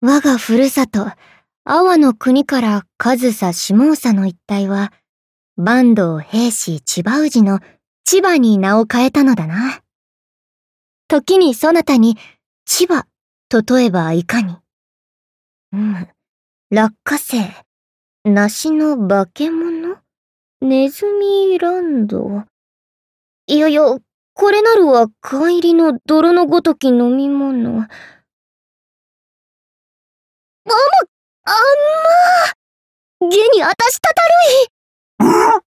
我がふるさと、阿波の国から上総下総の一帯は、坂東平氏千葉氏の千葉に名を変えたのだな。時にそなたに、千葉、と問えばいかに。落花生、梨の化け物、ネズミランド。いやいや、これなるは帰りの泥のごとき飲み物。あんま、現にあたしたたるい。